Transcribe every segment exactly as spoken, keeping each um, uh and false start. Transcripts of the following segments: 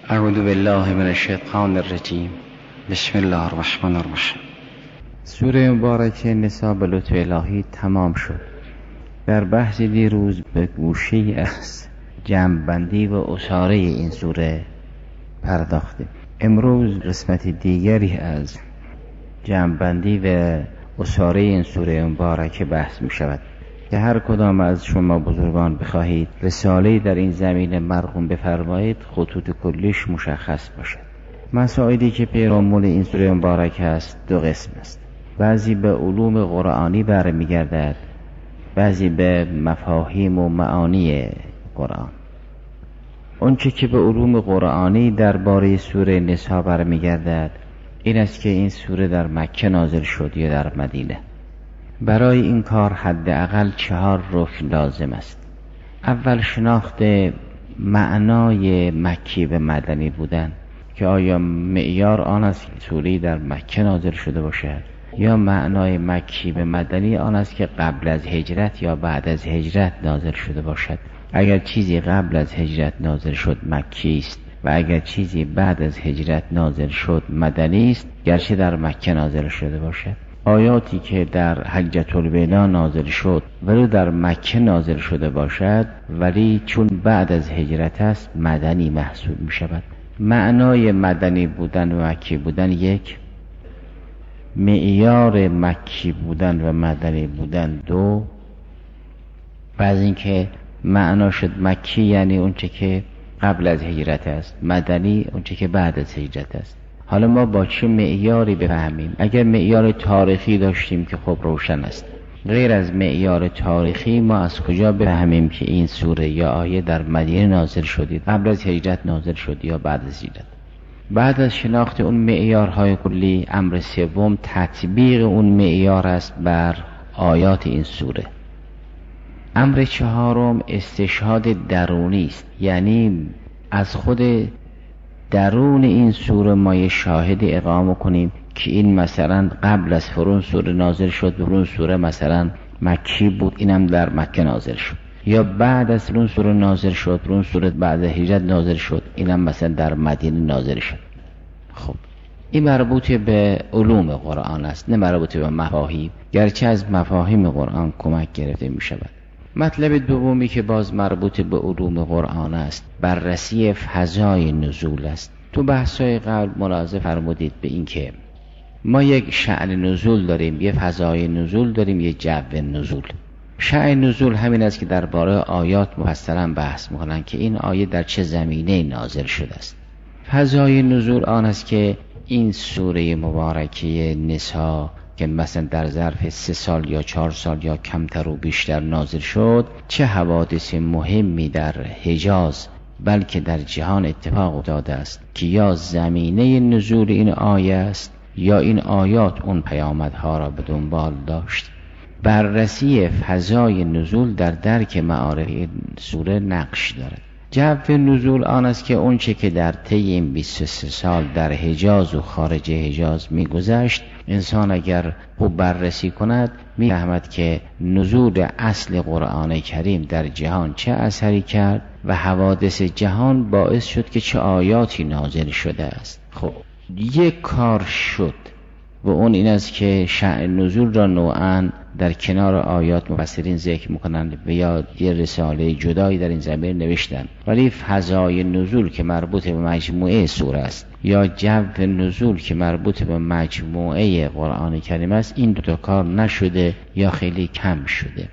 اعوذ بالله من الشیطان الرجیم. بسم الله الرحمن الرحیم. سوره مبارکه نساء به لطف الهی تمام شد. در بحث دیروز به گوشه‌ای از جمع‌بندی و اساره این سوره پرداختیم. امروز قسمت دیگری از جمع‌بندی و اساره این سوره مبارکه بحث می شود که هر کدام از شما بزرگان بخواهید رساله‌ای در این زمینه مرقوم بفرمایید، خطوط کلیش مشخص باشد. مسائلی که پیرامون این سوره مبارکه است دو قسم است. بعضی به علوم قرآنی برمیگردد، بعضی به مفاهیم و معانی قرآن. اونچه که به علوم قرآنی درباره سوره نساء برمیگردد این است که این سوره در مکه نازل شد یا در مدینه. برای این کار حداقل چهار رکن لازم است. اول شناخت معنای مکی به مدنی بودن، که آیا معیار آن است که سوره در مکه نازل شده باشد، یا معنای مکی به مدنی آن است که قبل از هجرت یا بعد از هجرت نازل شده باشد. اگر چیزی قبل از هجرت نازل شد مکی است و اگر چیزی بعد از هجرت نازل شد مدنی است، گرچه در مکه نازل شده باشد. آیاتی که در حجة الوداع نازل شد ولی در مکه نازل شده باشد ولی چون بعد از هجرت است مدنی محسوب می شود. معنای مدنی بودن و مکی بودن یک، معیار مکی بودن و مدنی بودن دو. بعض این که معنا شد مکی یعنی اونچه که قبل از هجرت است، مدنی اونچه که بعد از هجرت است. حالا ما با چه معیاری بفهمیم؟ اگر معیار تاریخی داشتیم که خب روشن است. غیر از معیار تاریخی ما از کجا بفهمیم که این سوره یا آیه در مدینه نازل شدید، قبل از هجرت نازل شد یا بعد از هجرت؟ بعد از شناخت اون معیارهای کلی، امر سوم تطبیق اون معیار است بر آیات این سوره. امر چهارم استشهاد درونی است، یعنی از خود درون این سوره ما یه شاهد اقامه کنیم که این مثلا قبل از فرون سوره نازل شد، فرون سوره مثلا مکی بود، اینم در مکه نازل شد، یا بعد از فرون سوره نازل شد، فرون سوره بعد از هجرت نازل شد، اینم مثلا در مدینه نازل شد. خب این مربوط به علوم قرآن است، نه مربوط به مفاهیم، گرچه از مفاهیم قرآن کمک گرفته می شود. مطلب دومی که باز مربوط به علوم قرآن است بررسی فضای نزول است. تو بحث‌های قبل ملاحظه فرمودید به این که ما یک شأن نزول داریم، یک فضای نزول داریم، یک جو نزول. شأن نزول همین است که درباره آیات مفصلا بحث می‌کنن که این آیه در چه زمینه نازل شده است. فضای نزول آن است که این سوره مبارکه نساء که مثلا در ظرف سه سال یا چهار سال یا کمتر و بیشتر نازل شد، چه حوادث مهمی در حجاز بلکه در جهان اتفاق افتاده است که یا زمینه نزول این آیه است یا این آیات اون پیامدها را به دنبال داشت. بررسی فضای نزول در درک معارف این سوره نقش دارد. جو نزول آن است که اون چه که در طی این بیست و سه سال در حجاز و خارج حجاز می‌گذشت، انسان اگر خوب بررسی کند می‌فهمد که نزول اصل قرآن کریم در جهان چه اثری کرد و حوادث جهان باعث شد که چه آیاتی نازل شده است. خب یک کار شد و اون این است که شأن نزول را نوعاً در کنار آیات مفسرین ذکر میکنند و یا یه رساله جدایی در این زمینه نوشتن، ولی فضای نزول که مربوط به مجموعه سوره است یا جو نزول که مربوط به مجموعه قرآن کریم است، این دو تا کار نشده یا خیلی کم شده.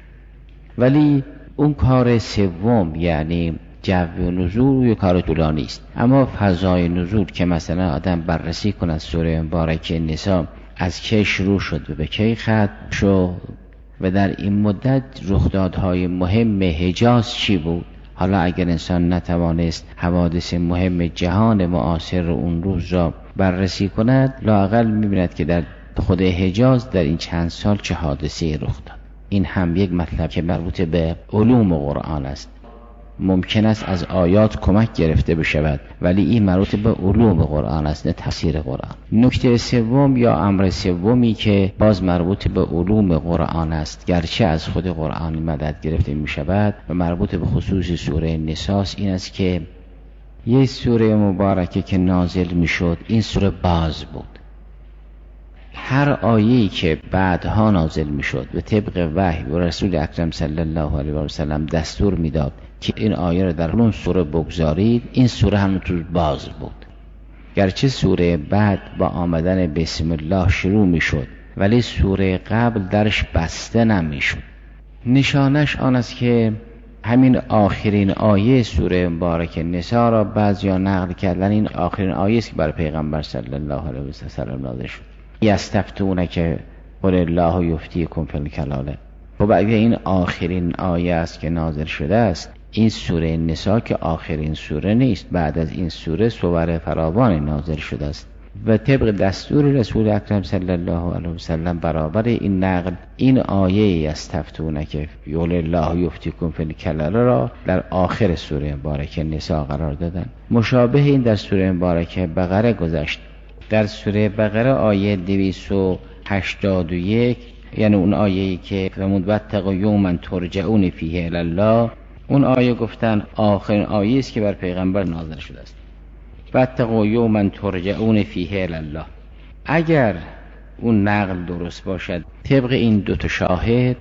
ولی اون کار سوم یعنی جو نزول یک کار طولانی است، اما فضای نزول که مثلا آدم بررسی کند سوره مبارکه نساء از کی شروع شد و به کی ختم شد و در این مدت رخدادهای مهم حجاز چی بود. حالا اگر انسان نتوانست حوادث مهم جهان معاصر اون روز را بررسی کند، لااقل می‌بیند که در خود حجاز در این چند سال چه حادثه‌ای رخ داد. این هم یک مطلب که مربوط به علوم قرآن است. ممکن است از آیات کمک گرفته بشود ولی این مربوط به علوم قرآن است، نه تفسیر قرآن. نکته سوم یا امر سومی که باز مربوط به علوم قرآن است، گرچه از خود قرآن مدد گرفته می شود و مربوط به خصوص سوره نساء، این است که یه سوره مبارکه که نازل میشد این سوره باز بود. هر آیه‌ای که بعدها نازل میشد و طبق وحی و رسول اکرم صلی الله علیه و سلم دستور میداد که این آیه رو در اون سوره بگذارید، این سوره هم تو باز بود. گرچه سوره بعد با آمدن بسم الله شروع میشد ولی سوره قبل درش بسته نمیشد. نشانش آن است که همین آخرین آیه سوره مبارکه نساء را بعضیا نقل کردن این آخرین آیه است که برای پیغمبر صلی الله علیه و سلم نازل شد. یستفتونک قل الله یفتیکم فی الکلاله. خب اگه این آخرین آیه است که نازل شده است، این سوره نساء که آخرین سوره نیست، بعد از این سوره سور فراوانی نازل شده است و طبق دستور رسول اکرم صلی الله علیه و سلم برابر این نقل این آیه یستفتونک قل الله یفتیکم فی الکلاله را در آخر سوره مبارکه نساء قرار دادن. مشابه این در سوره مبارکه بقره گذشت. در سوره بقره آیه دویست و هشتاد و یک، یعنی اون آیه‌ای که فرمود واتقوا یوما ترجعون فیه الی الله، اون آیه گفتن آخرین آیه است که بر پیغمبر نازل شده است. واتقوا یوما ترجعون فیه الی الله. اگر اون نقل درست باشد طبق این دو تا شاهد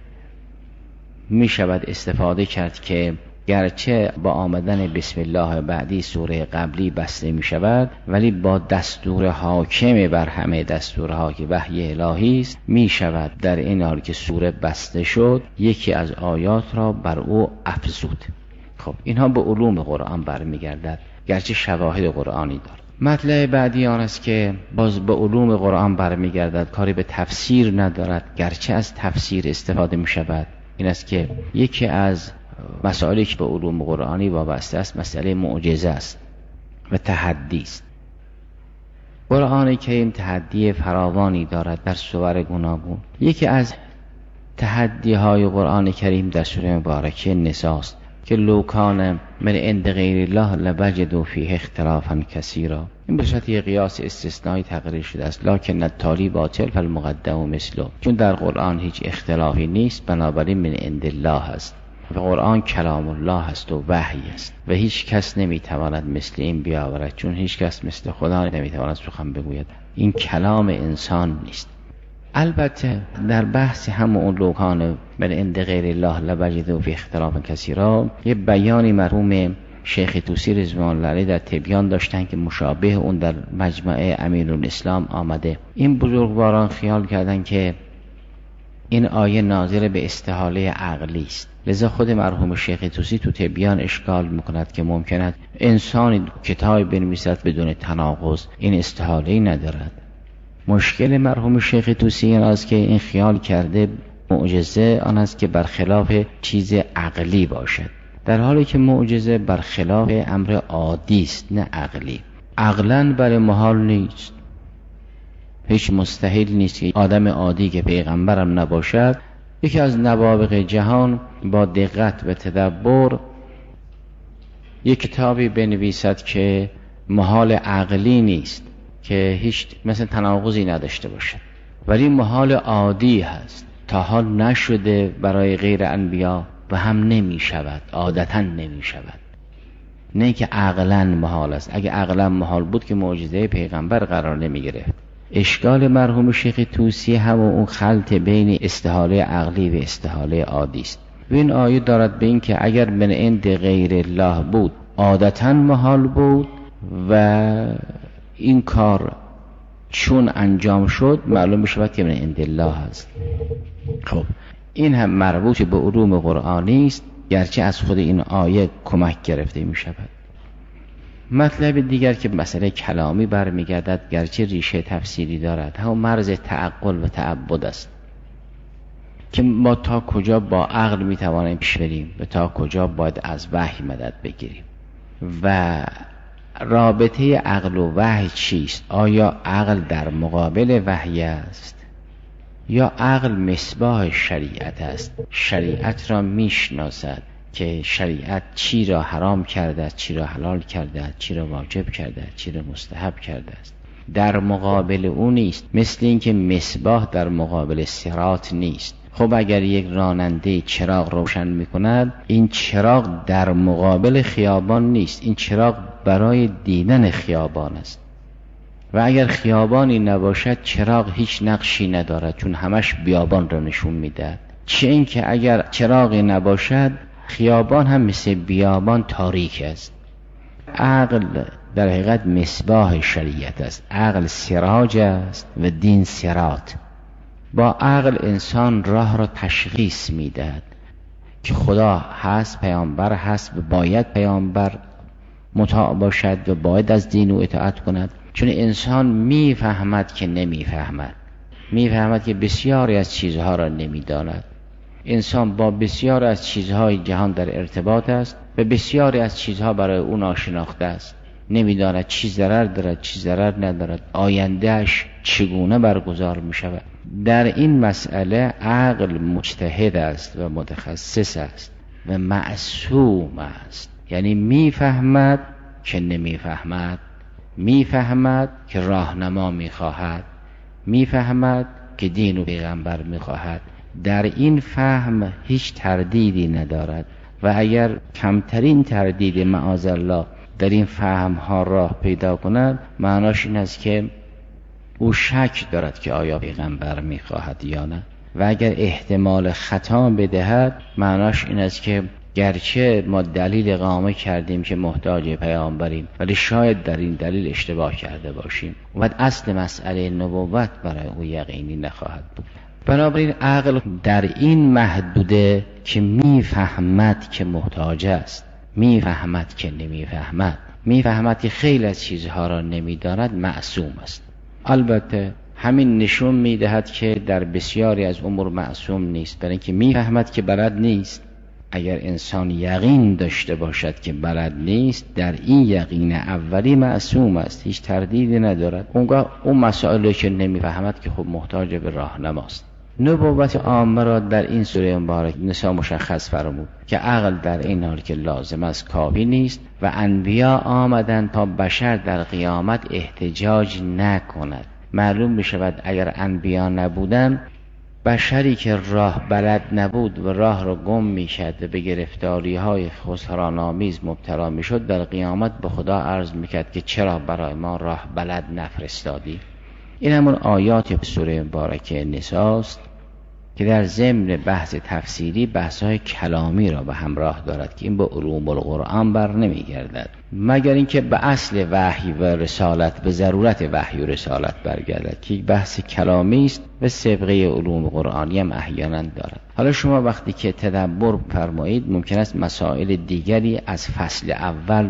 می شود استفاده کرد که گرچه با آمدن بسم الله بعدی سوره قبلی بسته می شود ولی با دستور حاکم بر همه دستورها که وحی الهی است می شود در این حال که سوره بسته شد یکی از آیات را بر او افزود. خب اینها به علوم قرآن برمیگردد گرچه شواهد قرآنی دارد. مطلب بعدی آن است که باز به علوم قرآن برمیگردد، کاری به تفسیر ندارد گرچه از تفسیر استفاده می شود. این است که یکی از مسائلی که به علوم قرآنی وابسته است مسئله معجزه است و تحدی است. قرآن کریم تحدی فراوانی دارد در سور گوناگون. یکی از تحدی های قرآن کریم در سوره مبارکه نساء است که لو کان من عند غیر الله لوجدوا فیه اختلافا کثیرا. این به صورت قیاس استثنایی تقریر شده است، لکن التالی باطل فالمقدم مثله. چون در قرآن هیچ اختلافی نیست بنابراین من عند الله است و قرآن کلام الله است و وحی است و هیچ کس نمیتواند مثل این بیاورد، چون هیچ کس مثل خدا نمیتواند سخن بگوید. این کلام انسان نیست. البته در بحث همون لوکان من عند غیر الله لوجدوا فیه اختلافا کثیرا یه بیانی مرحوم شیخ طوسی رضوان الله علیه در تبیان داشتن که مشابه اون در مجمع امیرالاسلام آمده. این بزرگواران خیال کردن که این آیه ناظر به استحاله عقلی است، لذا خود مرحوم شیخ طوسی تو تبیان اشکال میکند که ممکند انسانی کتابی بنویسد بدون تناقض، این استحاله‌ای ندارد. مشکل مرحوم شیخ طوسی این است که این خیال کرده معجزه آن است که برخلاف چیز عقلی باشد، در حالی که معجزه برخلاف امر عادی است نه عقلی. عقلاً برای محال نیست، هیچ مستحیل نیست که آدم عادی که پیغمبرم نباشد یکی از نوابغ جهان با دقت و تدبر یک کتابی بنویسد که محال عقلی نیست، که هیچ مثلا تناقضی نداشته باشد، ولی محال عادی هست، تا حال نشده برای غیر انبیا و هم نمی شود، عادتا نمی شود. نه که عقلا محال است. اگه عقلا محال بود که معجزه پیغمبر قرار نمی گرفت. اشکال مرحوم شیخ طوسی هم اون خلط بین استحاله عقلی و استحاله عادی است. و این آیه دارد به این که اگر من عند غیر الله بود عادتا محال بود و این کار چون انجام شد معلوم میشود که من عند الله است. خب این هم مربوط به علوم قرآنی است گرچه از خود این آیه کمک گرفته می شود. مطلب دیگر که مسئله کلامی برمیگردد گرچه ریشه تفسیری دارد، هم مرز تعقل و تعبد است که ما تا کجا با عقل می توانیم پیش بریم و تا کجا باید از وحی مدد بگیریم و رابطه عقل و وحی چیست؟ آیا عقل در مقابل وحی است یا عقل مصباح شریعت است؟ شریعت را میشناسد که شریعت چی را حرام کرده است، چی را حلال کرده است، چی را واجب کرده است، چی را مستحب کرده است. در مقابل اون نیست، مثل اینکه مصباح در مقابل صراط نیست. خب اگر یک راننده چراغ روشن میکند، این چراغ در مقابل خیابان نیست، این چراغ برای دیدن خیابان است و اگر خیابانی نباشد چراغ هیچ نقشی ندارد، چون همش بیابان را نشون میدهد. چه این که اگر چراغی نباشد خیابان هم مثل بیابان تاریک است. عقل در حقیقت مصباح شریعت است. عقل سراج است و دین صراط. با عقل انسان راه را تشخیص میدهد که خدا هست، پیامبر هست و باید پیامبر مطاع باشد و باید از دین او اطاعت کند. چون انسان میفهمد که نمیفهمد، میفهمد که بسیاری از چیزها را نمیداند. انسان با بسیاری از چیزهای جهان در ارتباط است و بسیاری از چیزها برای او ناشناخته است. نمیداند چی ضرر دارد، چی ضرر ندارد، آیندهش چگونه برگزار می شود. در این مسئله عقل مجتهد است و متخصص است و معصوم است. یعنی میفهمد که نمیفهمد، میفهمد که راهنما میخواهد، میفهمد که دین و پیغمبر میخواهد. در این فهم هیچ تردیدی ندارد و اگر کمترین تردید معاذالله در این فهم ها راه پیدا کند، معناش این است که او شک دارد که آیا پیغمبر میخواهد یا نه. و اگر احتمال خطا بدهد، معناش این است که گرچه ما دلیل اقامه کردیم که محتاج پیامبریم، ولی شاید در این دلیل اشتباه کرده باشیم و اصل مسئله نبوت برای او یقینی نخواهد بود. بنابراین عقل در این محدوده که میفهمد که محتاج است، میفهمد که نمیفهمد، میفهمد که خیلی از چیزها را نمیداند، معصوم است. البته همین نشون میدهد که در بسیاری از امور معصوم نیست، برای اینکه میفهمد که بلد نیست. اگر انسان یقین داشته باشد که بلد نیست، در این یقین اولی معصوم است، هیچ تردیدی ندارد. اونگاه اون مسائلی که نمیفهمد که خب محتاج به راهنماست. نبوت عامه را در این سوره مبارک نساء مشخص فرمود که عقل در این حال که لازم است کافی نیست و انبیا آمدند تا بشر در قیامت احتجاج نکند. معلوم بشود اگر انبیا نبودند، بشری که راه بلد نبود و راه را گم میشد و به گرفتاری های خسران‌آمیز مبتلا میشد، در قیامت به خدا عرض میکرد که چرا برای ما راه بلد نفرستادی. این همون آیات سوره مبارکه نساء است که در ضمن بحث تفسیری بحث‌های کلامی را به همراه دارد که این با علوم القرآن بر نمیگردد، مگر اینکه به اصل وحی و رسالت، به ضرورت وحی و رسالت برگردد که یک بحث کلامی است و سابقه علوم قرآنی هم احیانا دارد. حالا شما وقتی که تدبر فرمایید، ممکن است مسائل دیگری از فصل اول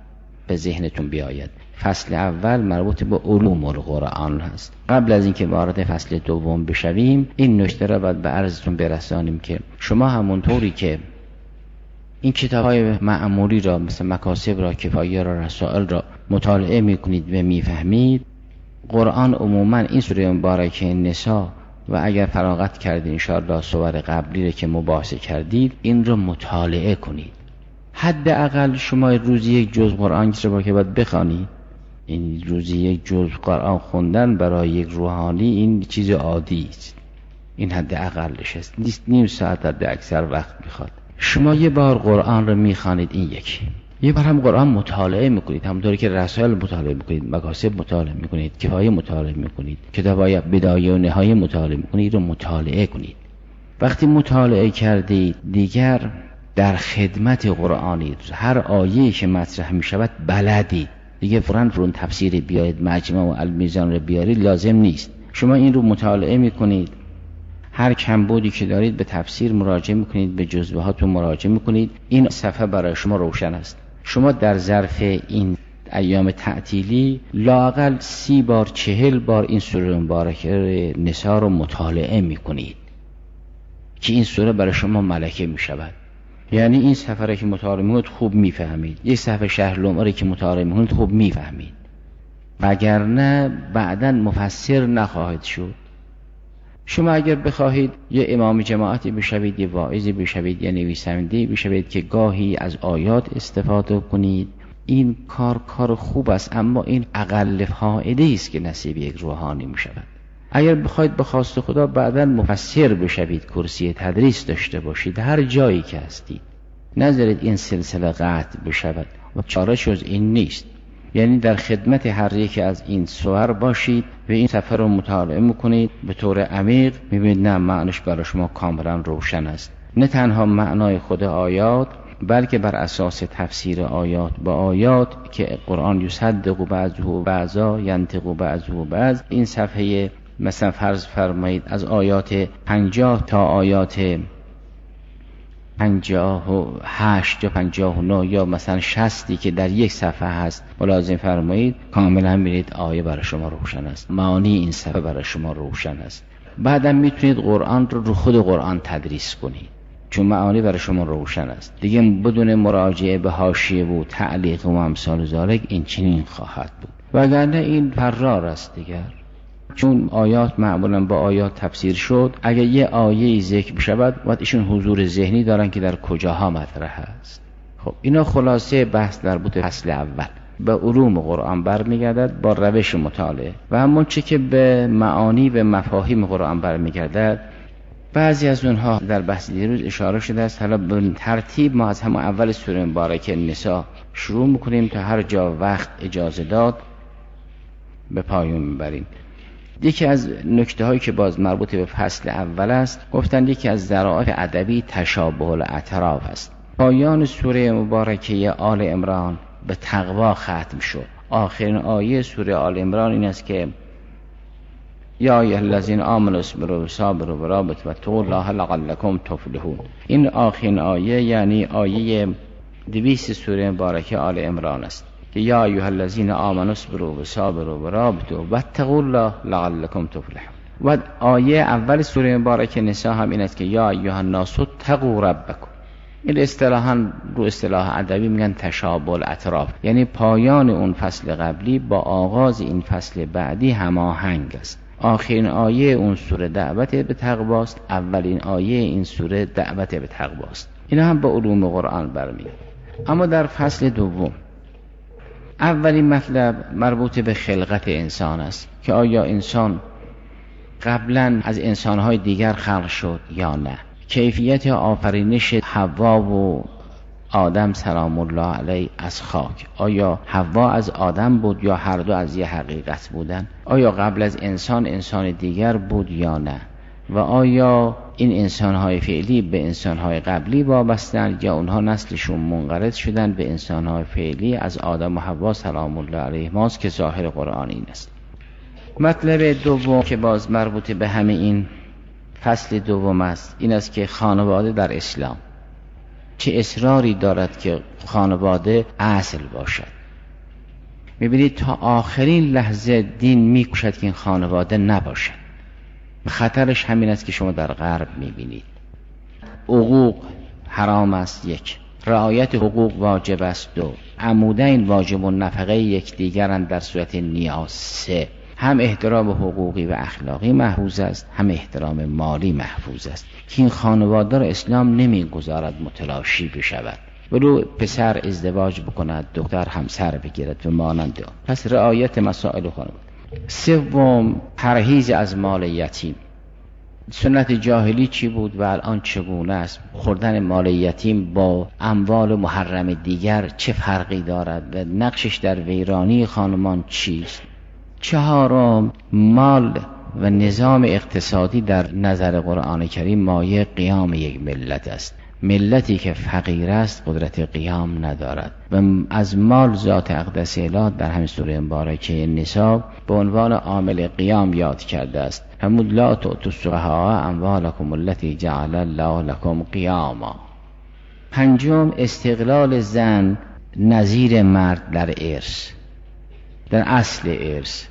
به ذهنتون بیاید. فصل اول مربوط به علوم القرآن هست. قبل از اینکه وارد فصل دوم بشویم، این نکته را باید به عرضتون برسانیم که شما همونطوری که این کتاب‌های معمولی را مثل مکاسب را، کفایه را، رسائل را مطالعه می‌کنید و می‌فهمید، قرآن عموما این سوره مبارکه نساء و اگر فراغت کردید انشاءالله سور قبلی را که مباحثه کردید، این را مطالعه کنید. حداقل شما روزی یک جزء قرآن رو که باید بخوانید. این روزی یک جزء قرآن خوندن برای یک روحانی این چیز عادی است. این حداقلش است. نیست نیم ساعت حد اکثر وقت میخواد. شما یه بار قرآن رو میخوانید، این یکی. یه بار هم قرآن مطالعه میکنید، همونطوری که رسائل مطالعه میکنید، مکاسب مطالعه میکنید، کفایه مطالعه میکنید، کتابای بدایه و نهایه مطالعه میکنید، رو مطالعه کنید. وقتی مطالعه کردید دیگر در خدمت قرآنید. هر آیه‌ای که مطرح میشود بلدید. دیگه فرن فرون تفسیر بیارید، مجمع و المیزان رو بیارید لازم نیست. شما این رو مطالعه میکنید، هر کمبودی که دارید به تفسیر مراجعه میکنید، به جزوه هاتون مراجعه میکنید. این صفحه برای شما روشن است. شما در ظرف این ایام تعطیلی لااقل سی بار چهل بار این سوره مبارکه نساء رو مطالعه میکنید که این سوره برای شما ملکه میشود. یعنی این صفحه که مطالعه میکنید خوب میفهمید، یک صفحه شرح لمعه که مطالعه میکنید خوب میفهمید، وگرنه بعداً مفسر نخواهید شد. شما اگر بخواهید یه امام جماعتی بشوید، یه واعظی بشوید، یه نویسنده‌ای بشوید که گاهی از آیات استفاده کنید، این کار کار خوب است، اما این اقل فایده است که نصیب یک روحانی میشود. اگر بخواید به خواست خدا بعداً مفسر بشوید، کرسی تدریس داشته باشید، هر جایی که هستید، نذارید این سلسله قطع بشود. و چاره جز این نیست. یعنی در خدمت هر یک از این سور باشید و این صفحه رو مطالعه میکنید به طور عمیق، میبینید نه معنیش برای شما کاملا روشن است. نه تنها معنای خود آیات، بلکه بر اساس تفسیر آیات با آیات که قرآن یصدق بعضه بعضا ینطق بعضه بعض. این صفحه مثلا فرض فرمایید از آیات پنجاه تا آیات پنجاه و هشت یا پنجاه و نه یا مثلا شصتی که در یک صفحه هست ملاحظه فرمایید، کاملا میرید آیه برای شما روشن است، معانی این صفحه برای شما روشن است. بعدم میتونید قرآن رو رو خود قرآن تدریس کنید چون معانی برای شما روشن است. دیگه بدون مراجعه به حاشیه و تعلیق و امثال ذالک این چنین خواهد بود، وگرنه این فرار است دیگر. چون آیات معمولا با آیات تفسیر شد، اگر یه آیه ذکر بشود باید ایشون حضور ذهنی دارن که در کجاها مطرح است. خب اینا خلاصه بحث در بود فصل اول به علوم قرآن برمیگردد با روش مطالعه، و همون چه که به معانی و مفاهیم قرآن برمیگردد بعضی از اونها در بحث دیروز اشاره شده است. حالا به ترتیب ما از همون اول سوره مبارکه نساء شروع میکنیم تا هر جا وقت اجازه داد به پایان میبریم. یکی از نکته هایی که باز مربوط به فصل اول است، گفتن یکی از ظرافت ادبی تشابه الاطراف است. پایان سوره مبارکه آل عمران به تقوا ختم شد. آخرین آیه سوره آل عمران این است که یا ایها الذین آمنوا اصبروا وصابروا ورابطوا واتقوا الله لعلکم تفلحون. این آخرین آیه یعنی آیه دویست سوره مبارکه آل عمران است که یا ایها الذین آمنوا اصبروا وصابروا ورابطوا واتقوا الله لعلکم تفلحون. و آیه اول سوره مبارکه نساء هم این است که یا ایها الناس اتقوا ربکم. این اصطلاحاً رو اصطلاح ادبی میگن تشابه الاطراف، یعنی پایان اون فصل قبلی با آغاز این فصل بعدی هماهنگ است. آخرین آیه اون سوره دعوت به تقوا است، اولین آیه این سوره دعوت به تقوا است. اینا هم با علوم قرآن برمیاد. اما در فصل دوم اولین مطلب مربوط به خلقت انسان است که آیا انسان قبلا از انسانهای دیگر خلق شد یا نه. کیفیت آفرینش حوا و آدم سلام الله علیه از خاک، آیا حوا از آدم بود یا هر دو از یه حقیقت بودن؟ آیا قبل از انسان انسان دیگر بود یا نه؟ و آیا این انسانهای فعلی به انسانهای قبلی وابستند یا اونها نسلشون منقرض شدن به انسانهای فعلی از آدم و حوا سلام الله علیه ماست که ظاهر قرآن این است. مطلب دوم که باز مربوط به همه این فصل دوم است این است که خانواده در اسلام چه اصراری دارد که خانواده اصل باشد. میبینید تا آخرین لحظه دین میکوشد که این خانواده نباشد. خطرش همین است که شما در غرب میبینید حقوق حرام است، یک، رعایت حقوق واجب است، دو، عمودین واجب و نفقه یکدیگرند در صورت نیاز، سه، هم احترام حقوقی و اخلاقی محفوظ است هم احترام مالی محفوظ است که این خانواده را اسلام نمیگذارد متلاشی بشود. ولو پسر ازدواج بکند دختر همسر بگیرد و مانند آن. پس رعایت مسائل خانواده. سوم، پرهیز از مال یتیم. سنت جاهلی چی بود و الان چگونه است؟ خوردن مال یتیم با اموال محرم دیگر چه فرقی دارد و نقشش در ویرانی خانمان چیست؟ چهارم، مال و نظام اقتصادی در نظر قرآن کریم مایه قیام یک ملت است. ملتی که فقیر است قدرت قیام ندارد و از مال ذات اقدس اله در همین سوره مبارکه نساء به عنوان عامل قیام یاد کرده است. همون لا تؤتوا السفهاء اموالکم التي جعل الله لكم قیاما. پنجم، استقلال زن نظیر مرد در ارث، در اصل ارث.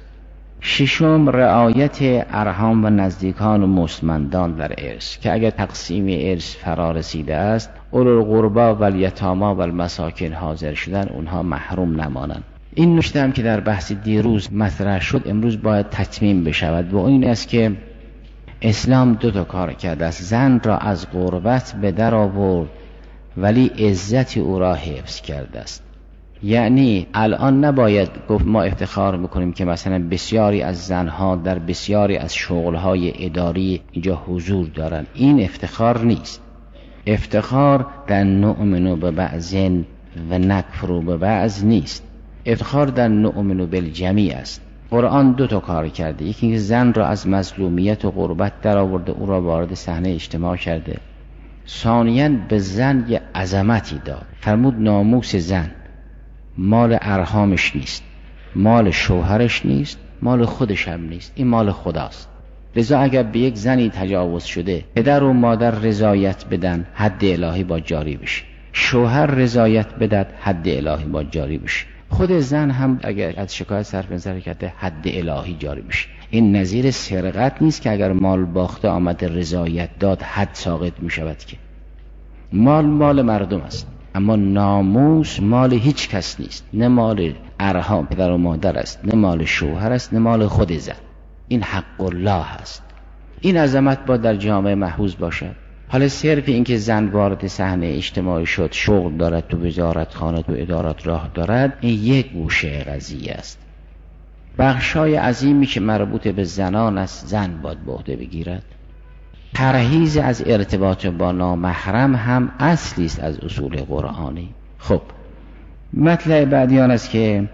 ششم، رعایت ارحام و نزدیکان و مستمندان در ارث که اگر تقسیم ارث فرا رسیده است اولوالقربا و الیتاما و المساکین حاضر شدن اونها محروم نمانند. این نکته هم که در بحث دیروز مطرح شد امروز باید تتمیم بشود و این است که اسلام دو تا کار کرده است. زن را از غربت به در آورد ولی عزت او را حفظ کرده است. یعنی الان نباید گفت ما افتخار میکنیم که مثلا بسیاری از زنها در بسیاری از شغلهای اداری اینجا حضور دارن. این افتخار نیست. افتخار در نؤمن به بعض و نکفر به بعض نیست. افتخار در نؤمن بالجمیع است. قرآن دو تا کار کرده، یکی اینکه زن را از مظلومیت و غربت در آورده، او را وارد صحنه اجتماع کرده. ثانیاً به زن یه عظمتی داد، فرمود ناموس زن مال ارحامش نیست، مال شوهرش نیست، مال خودش هم نیست، این مال خداست. لذا اگر به یک زنی تجاوز شده، پدر و مادر رضایت بدن، حد الهی با جاری بشه. شوهر رضایت بدهد، حد الهی با جاری بشه. خود زن هم اگر از شکایت صرف نظر کرده، حد الهی جاری بشه. این نظیر سرقت نیست که اگر مال باخته آمده رضایت داد حد ساقط می شود. که مال مال مردم است، اما ناموس مال هیچ کس نیست. نه مال ارحام پدر و مادر است، نه مال شوهر است، نه مال خود زن. این حق الله است. این عظمت با در جامعه محفوظ باشد. حالا صرف این که زن وارد صحنه اجتماعی شد، شغل دارد، تو وزارت خانه، تو ادارات راه دارد، این یک گوشه قضیه است. بخشای عظیمی که مربوط به زنان است، زن باید به عهده بگیرد. پرهیز از ارتباط با نامحرم هم اصلی است از اصول قرآنی. خب مطلب بعدی آن است که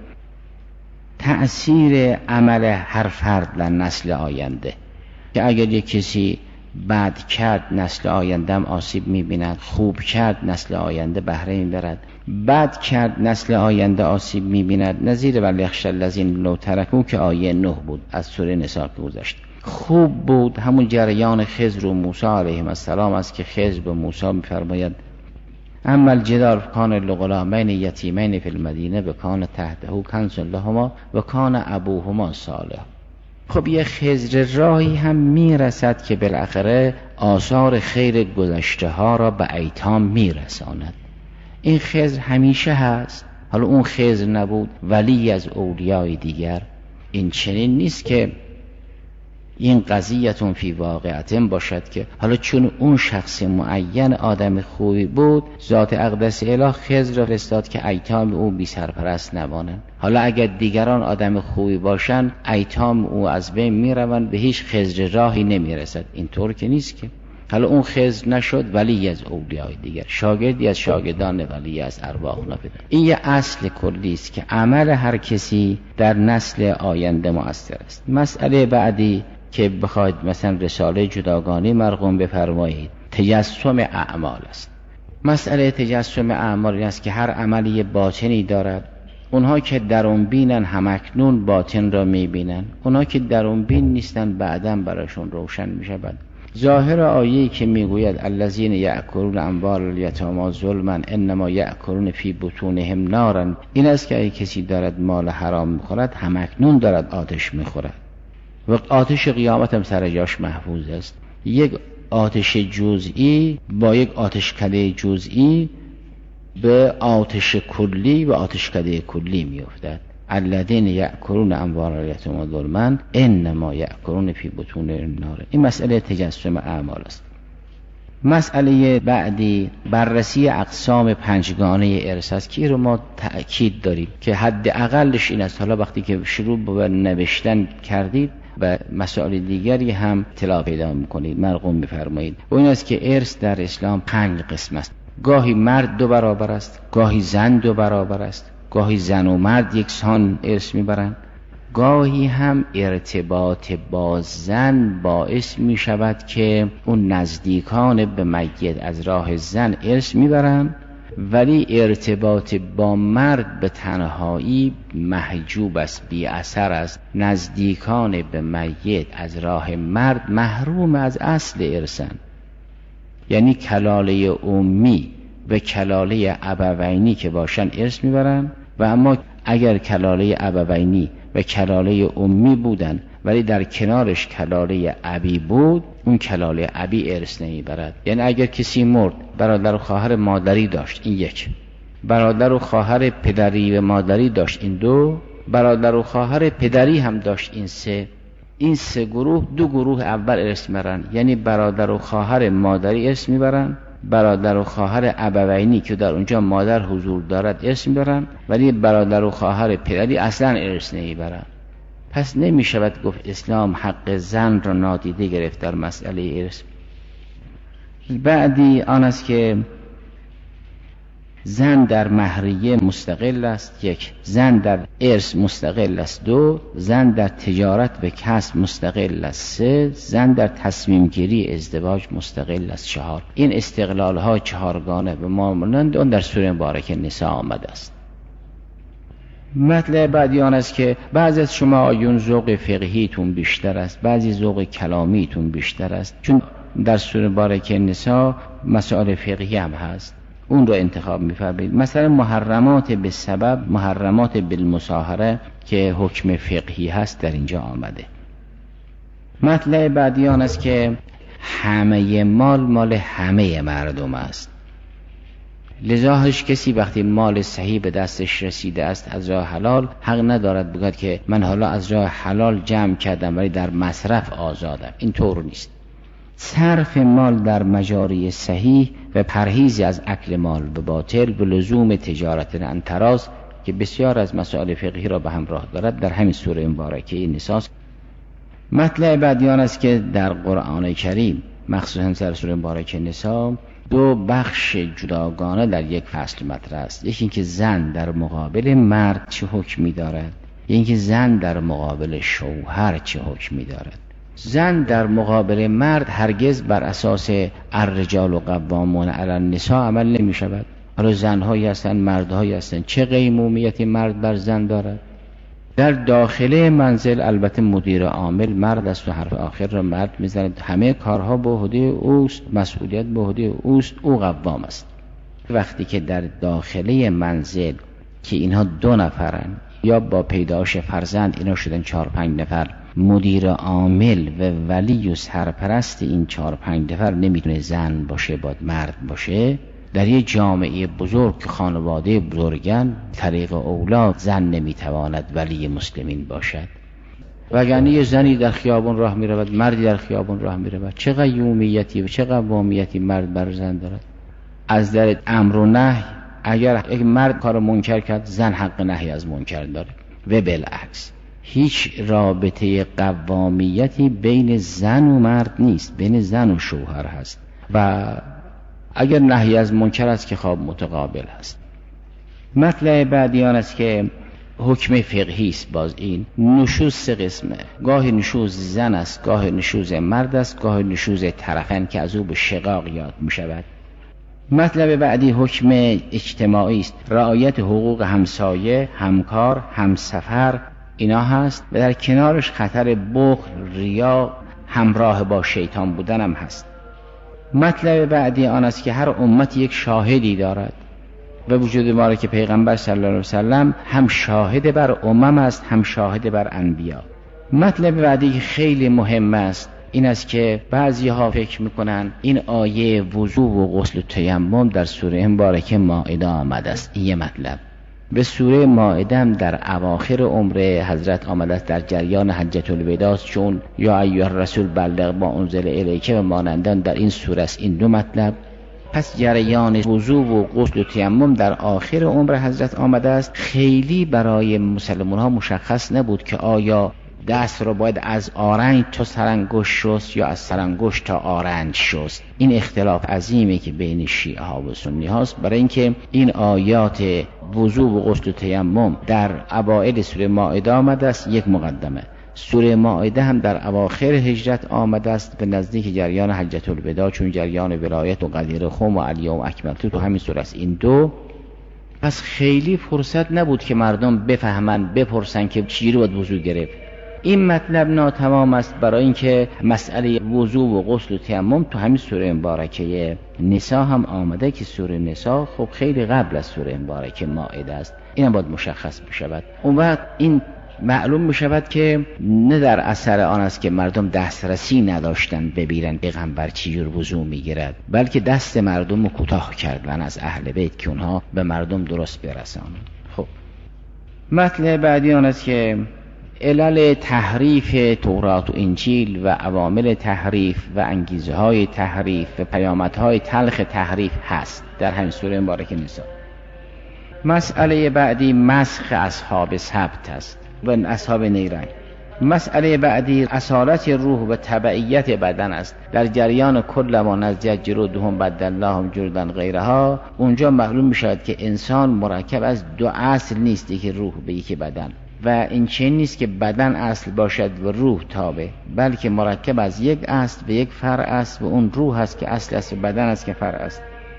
تأثیر عمل هر فرد در نسل آینده، که اگر یک کسی بد کرد نسل آینده هم آسیب می‌بیند، خوب کرد نسل آینده بهره می‌برد. بد کرد نسل آینده آسیب می‌بیند. نظیر ولیخشى الذین لو ترکوا که آیه نه بود از سوره نساء گذشت. خوب بود همون جریان خضر و موسی علیهم السلام است که خضر به موسی می‌فرماید اما الجدار کان لغلامین یتیمین فی المدینه و کان تحته کنز لهما و کان ابوهما صالح. خب یه خضر راهی هم میرسد که بالاخره آثار خیر گذشته ها را به ایتام میرساند. این خضر همیشه هست. حالا اون خضر نبود ولی از اولیای دیگر. این چنین نیست که این قضیتون فی واقعتن باشد که حالا چون اون شخص معین آدم خوبی بود، ذات اقدس اله خضر را فرستاد که ایتام او بی سرپرست نمانند. حالا اگر دیگران آدم خوبی باشند، ایتام او از بین میروند، به هیچ خضر راهی نمیرسد. اینطور که نیست که حالا اون خضر نشد ولی از اولیای دیگر، شاگردی از شاگردان ولی از ارواح نفیدن. این یه اصل کلی است که عمل هر کسی در نسل آینده مؤثر است. مسئله بعدی که بخواید مثلا رساله جداگانه مرقوم بفرمایید، تجسم اعمال است. مسئله تجسم اعمال این است که هر عملی باطنی دارد. اونها که درون بینن همکنون باطن را میبینن، اونها که درون بین نیستن بعداً براشون روشن میشود. ظاهر آیه‌ای که میگوید الذین یأکلون اموال الیتامی ظلما انما یأکلون فی بطونهم نارا، این است که اگه کسی دارد مال حرام میخورد همکنون دارد آتش میخورد و آتش قیامت هم سر جاش محفوظ است. یک آتش جزئی با یک آتشکده جزئی به آتش کلی و آتشکده کلی میافتد. الذین یأکلون اموال الیتامی ظلما انما یأکلون فی بطونهم نارا. این مسئله تجسم اعمال است. مسئله بعدی بررسی اقسام پنجگانه ارث است که رو ما تأکید داریم که حد اقلش این است. حالا وقتی که شروع به نوشتن کردید و مسائل دیگری هم اطلاع پیدا میکنید مرقوم بفرمایید. و این است که ارث در اسلام پنج قسم است. گاهی مرد دو برابر است، گاهی زن دو برابر است، گاهی زن و مرد یکسان ارث میبرند، گاهی هم ارتباط با زن باعث می شود که اون نزدیکان به میت از راه زن ارث میبرند، ولی ارتباط با مرد به تنهایی محجوب است، بی اثر است. نزدیکان به میت از راه مرد محروم از اصل ارثند. یعنی کلاله امی و کلاله ابوینی که باشن ارث میبرن، و اما اگر کلاله ابوینی و کلاله امی بودن ولی در کنارش کلاله ابی بود، اون کلاله ابی ارث نمیبرد. یعنی اگر کسی مرد برادر و خواهر مادری داشت، این یک، برادر و خواهر پدری و مادری داشت، این دو، برادر و خواهر پدری هم داشت، این سه. این سه گروه دو گروه اول ارث میبرن، یعنی برادر و خواهر مادری ارث میبرن، برادر و خواهر ابوینی که در اونجا مادر حضور دارد ارث میبرن، ولی برادر و خواهر پدری اصلا ارث نمیبرن. پس نمی شود گفت اسلام حق زن را نادیده گرفت در مسئله ارث. بعدی آن است که زن در مهریه مستقل است، یک. زن در ارث مستقل است، دو. زن در تجارت و کسب مستقل است، سه. زن در تصمیم گیری ازدواج مستقل است، چهار. این استقلال ها چهارگانه به ما مانند اون در سوره مبارکه نساء آمده است. مطلب بعدی آن است که بعضی از شما آیون ذوق فقهیتون بیشتر است، بعضی ذوق کلامیتون بیشتر است، چون در سوره مبارکه نساء مسائل فقهی هم هست، اون رو انتخاب می‌فرمایید. مثلا محرمات به سبب، محرمات بالمصاهره که حکم فقهی هست در اینجا آمده. مطلب بعدی آن است که همه مال مال همه مردم است، لذا هیچ کسی وقتی مال صحیح به دستش رسیده است از راه حلال حق ندارد بگوید که من حالا از راه حلال جمع کردم ولی در مصرف آزادم. این طور نیست. صرف مال در مجاری صحیح و پرهیز از اکل مال به باطل به لزوم تجارت انتراز که بسیار از مسائل فقهی را به همراه دارد در همین سوره مبارکه نساء. مطلب بعدی آن است که در قرآن کریم مخصوصا در سوره مبارکه نساء دو بخش جداگانه در یک فصل مطرح است. یکی اینکه زن در مقابل مرد چه حکمی دارد، یکی اینکه زن در مقابل شوهر چه حکمی دارد. زن در مقابل مرد هرگز بر اساس الرجال و قوامون علی النساء عمل نمی شود. حالا زنهایی هستند مردهایی هستند، چه قیمومیتی مرد بر زن دارد؟ در داخله منزل البته مدیر عامل مرد است و حرف آخر را مرد میزند، همه کارها به عهده اوست، مسئولیت به عهده اوست، او قوام است. وقتی که در داخله منزل که اینها دو نفرن یا با پیدایش فرزند اینا شدن چهار پنج نفر، مدیر عامل و ولی و سرپرست این چهار پنج نفر نمیتونه زن باشه، باید مرد باشه. در یک جامعه بزرگ که خانواده بزرگن طریق اولاد زن نمیتواند ولی مسلمین باشد. وگرنه یه زنی در خیابون راه میرود، مردی در خیابون راه میرود، چه قیومیتی و چه قوامیتی مرد بر زن دارد؟ از در امر و نهی اگر یک مرد کار منکر کرد زن حق نهی از منکر داره و بالعکس. هیچ رابطه قوامیتی بین زن و مرد نیست، بین زن و شوهر هست و اگر نهی از منکر است که خواب متقابل است. مطلب بعدی آن است که حکم فقهی است. باز این نشوز سه قسمه، گاه نشوز زن است، گاه نشوز مرد است، گاه نشوز طرفین که از او به شقاق یاد می شود. مطلب بعدی حکم اجتماعی است، رعایت حقوق همسایه، همکار، همسفر اینا هست و در کنارش خطر بخل، ریا، همراه با شیطان بودن هم هست. مطلب بعدی آن است که هر امت یک شاهدی دارد و وجود ما را که پیغمبر صلی الله علیه وسلم هم شاهد بر امم است هم شاهد بر انبیا. مطلب بعدی که خیلی مهم است این است که بعضی ها فکر میکنن این آیه وضو و غسل و تیمم در سوره مبارکه مائده آمده است. این یه مطلب. به سوره مائده هم در اواخر عمر حضرت آمده است، در جریان حجة الوداع، چون یا ایها الرسول بلغ ما انزل الیک و مانندان در این سوره است. این دو مطلب. پس جریان وضو و غسل و تیمم در آخر عمر حضرت آمده است. خیلی برای مسلمان ها مشخص نبود که آیا دست رو باید از آرنج تا سرانگشت شست یا از سرانگشت تا آرنج شست. این اختلاف عظیمی که بین شیعه ها و سنی هاست، برای اینکه این آیات وضو و غسل و تیمم در اوائل سوره مائده آمده است، یک مقدمه. سوره مائده هم در اواخر هجرت آمده است به نزدیک جریان حجة الوداع، چون جریان ولایت و قدیر خم و الیوم اکملت تو همین سوره است. این دو. پس خیلی فرصت نبود که مردم بفهمن بپرسن که چجوری باید وضو گرفت. این مطلب ناتمام است برای اینکه مسئله وضو و غسل و تیمم تو همین سوره مبارکه نساء هم آمده که سوره نساء خب خیلی قبل از سوره مبارکه مائده است. این هم باید مشخص بشود. اون وقت این معلوم میشود که نه در اثر آن است که مردم دسترسی نداشتن ببینن پیغمبر چجور وضو میگیرد، بلکه دست مردم رو کوتاه کردن از اهل بیت که اونها به مردم درست برسانند. خب مطلب بعدی آن است که علل تحریف تورات و انجیل و عوامل تحریف و انگیزه های تحریف و پیامدهای تلخ تحریف هست در همین سوره مبارکه نساء. مسئله بعدی مسخ اصحاب سبت است و اصحاب نیرنگ. مسئله بعدی اصالت روح و تبعیت بدن است. در جریان کل ما نزدیک جلودهم بدلناهم جلودا غیرها، اونجا معلوم میشود که انسان مرکب از دو اصل نیست، که روح به یک بدن، و این چنین نیست که بدن اصل باشد و روح تابع، بلکه مرکب از یک اصل به یک فرع است و اون روح است که اصل است و بدن است که فرع است.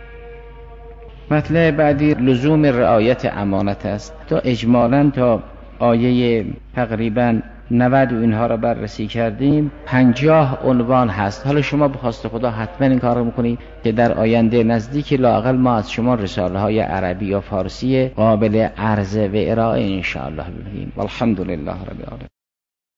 مطلب بعدی لزوم رعایت امانت است. تا اجمالاً تا آیه تقریباً نود و اینها را بررسی کردیم. پنجاه عنوان هست. حالا شما به خواست خدا حتما این کار رو میکنید که در آینده نزدیک لااقل ما از شما رساله های عربی یا فارسی قابل عرضه و ارائه ان شاء الله ببینیم. والحمد لله رب العالمین.